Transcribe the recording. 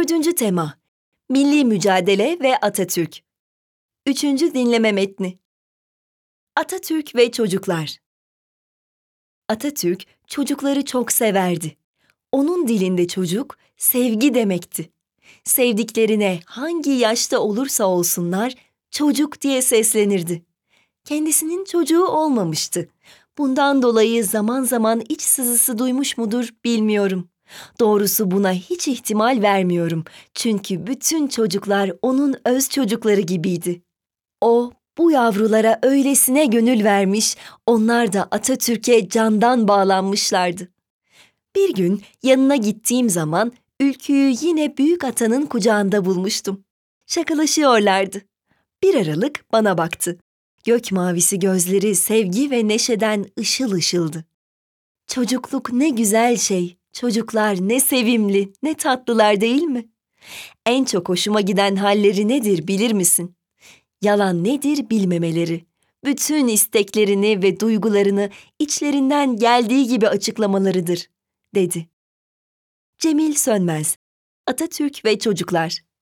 Dördüncü tema: Milli mücadele ve Atatürk. Üçüncü dinleme metni. Atatürk ve çocuklar. Atatürk çocukları çok severdi. Onun dilinde çocuk sevgi demekti. Sevdiklerine hangi yaşta olursa olsunlar çocuk diye seslenirdi. Kendisinin çocuğu olmamıştı. Bundan dolayı zaman zaman iç sızısı duymuş mudur bilmiyorum. Doğrusu buna hiç ihtimal vermiyorum. Çünkü bütün çocuklar onun öz çocukları gibiydi. O, bu yavrulara öylesine gönül vermiş, onlar da Atatürk'e candan bağlanmışlardı. Bir gün yanına gittiğim zaman Ülkü'yü yine büyük atanın kucağında bulmuştum. Şakalaşıyorlardı. Bir aralık bana baktı. Gök mavisi gözleri sevgi ve neşeden ışıl ışıldı. Çocukluk ne güzel şey, çocuklar ne sevimli, ne tatlılar değil mi? En çok hoşuma giden halleri nedir bilir misin? Yalan nedir bilmemeleri. Bütün isteklerini ve duygularını içlerinden geldiği gibi açıklamalarıdır, dedi. Cemil Sönmez, Atatürk ve Çocuklar.